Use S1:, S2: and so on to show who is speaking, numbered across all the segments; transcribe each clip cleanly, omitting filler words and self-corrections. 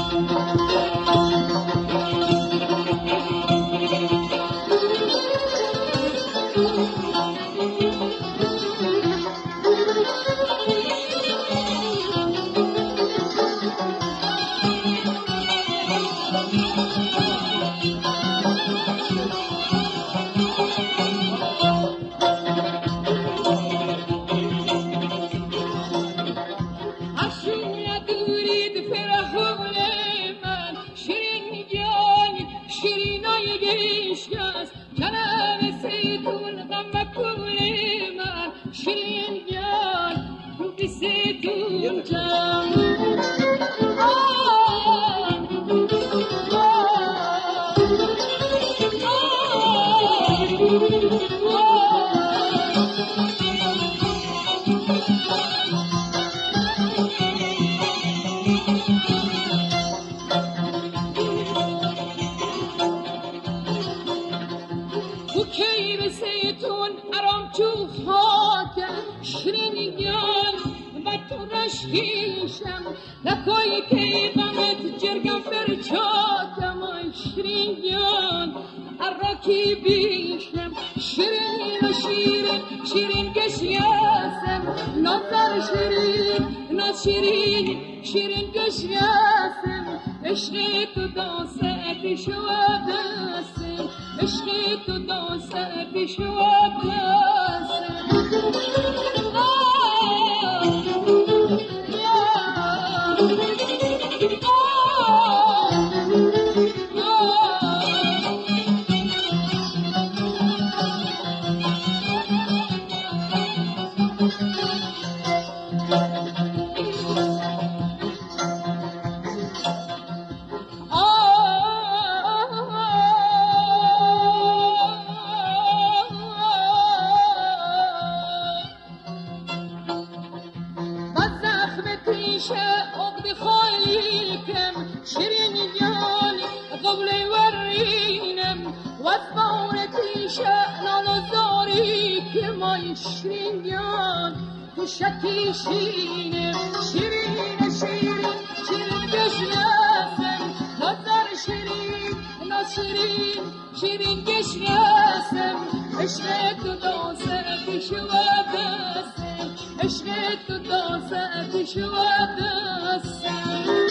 S1: لکای که غمت جرگم فرچاتم آی شیرین جان عراکی بیشم شیرین و شیرین شیرین گشیاسم نظر شیرین ناز شیرین شیرین گشیاسم عشق تو داست شواداسم عشق تو داست شواداسم شیرین جان تو شکی شیرین شیرین شیرین شیرین گشیاسم نظر شیرین ناز شیرین شیرین گشیاسم عشق تو داست شواداسم عشق تو داست شواداسم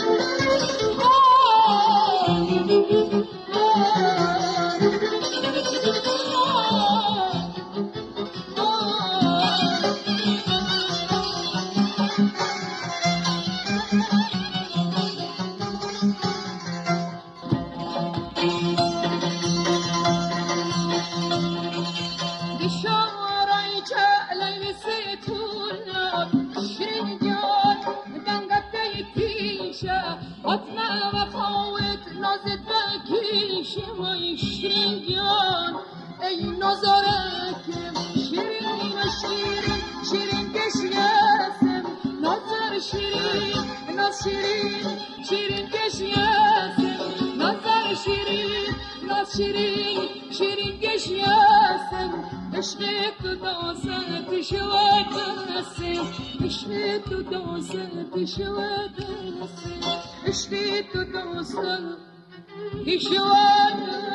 S1: شیرین شیرین گشیاسم عشق تو داست شواداسم عشق تو داست شواداسم عشق تو داست شواداسم